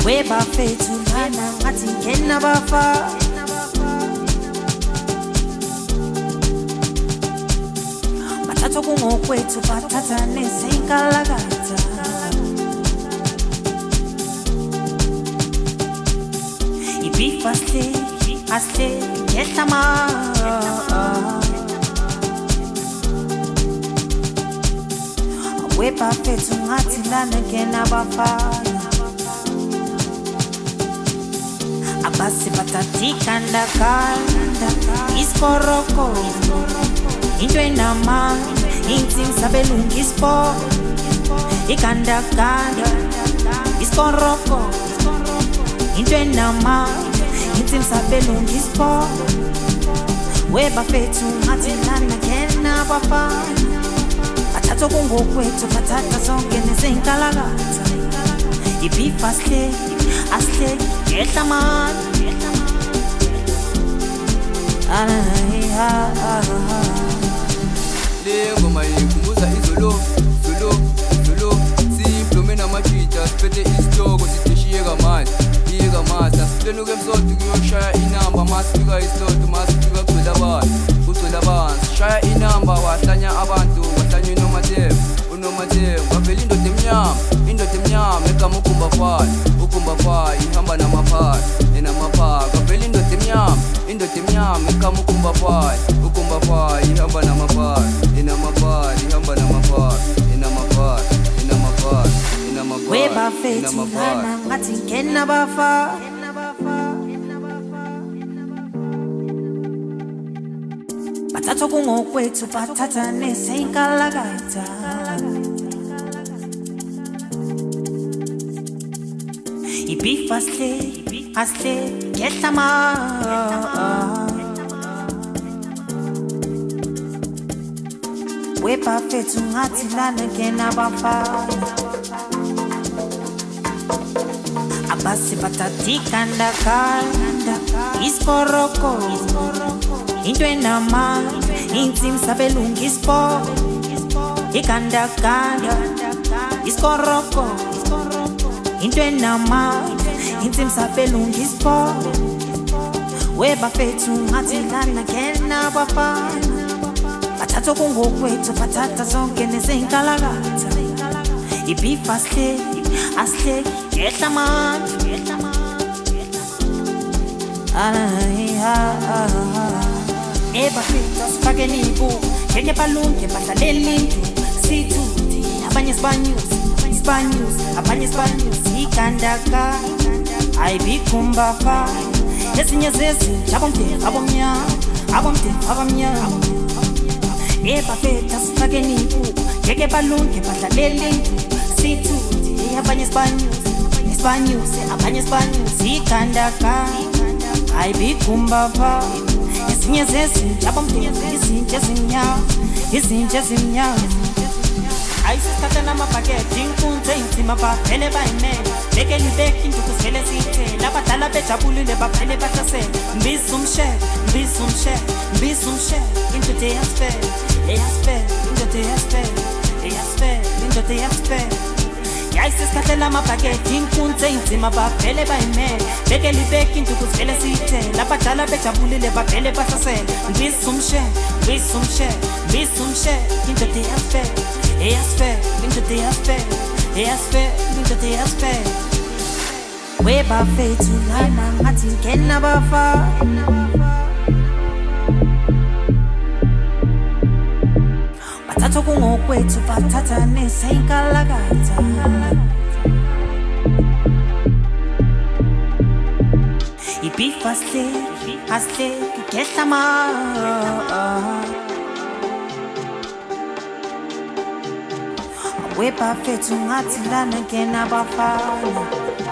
weba fethu lana ngathi ngena bafa bathatha kungokwethu bathatha nezinkalakatha ibifa asle ngehlama weba fethu ngathi lana ngena bafana abasi batatika ndakanda iskoroko into enama intim sabelungi ispo ikandakanda iskoroko into enama intim sabelungi ispo weba fethu ngathi lana ngena bafana bathatha kungokwethu bathatha zonke nezinkalakatha ibifa asle ngehlama Ngoma ikhumbuza izolo siplume namajita siphethe isitoko sithishiyeka manje iyeka manje asiplenuke emsotho kuyoshaya inamba masifika isitotho masifika kugcwele abantu sishaya inamba wahlanya abantu wahlanya unomathembu kwavela indoda emnyama egama ukumbafayo ihamba namaphara kwavela indoda emnyama egama ukumbafayo ihamba namaphara ihamba namaphara weba fethu lana ngathi ngena bafa bathatha kungokwethu bathatha nezinkalakatha ibifa asle ngehlama weba fethu ngathi lana ngena bafana abasi batatika ndakanda iskoroko into enama intim sabelungi ispo ikandakanda iskoroko into enama intim sabelungi ispo weba fethu ngathi lana ngena bafana bathatha kungokwethu bathatha zonke nezinkalakatha ibifa asle ngehlama eba fethu asifake nibu ngeke balunge badlalele indlu sithuthi abanye sibanyusi ikandaka ayibikumbafa ezinye zezinja abomnyama eba fethu asifake nibu ngeke balunge badlalele indlu sithuthi abanye sibanyusi ikandaka ayibikumbafa ezinye zezinja izinja ezimnyama ayisithatha namabhakede inkunze inzima bavele bayimele beke libeki induku sivele siyithele abadala bejabulile bavele bahlasele mbisa umshe indoda eyasifele yayisisithathela amabhakede inkunze inzima bavele bayimele beke libeki induku sivele siyithele abadala bejabulile bavele bahlasele mbisa umshe indoda eyasifele weba fethu lana ngathi ngena bafa bathatha kungokwethu bathatha nezinkalakatha ibifa asle ngehlama weba fethu ngathi lana ngena bafana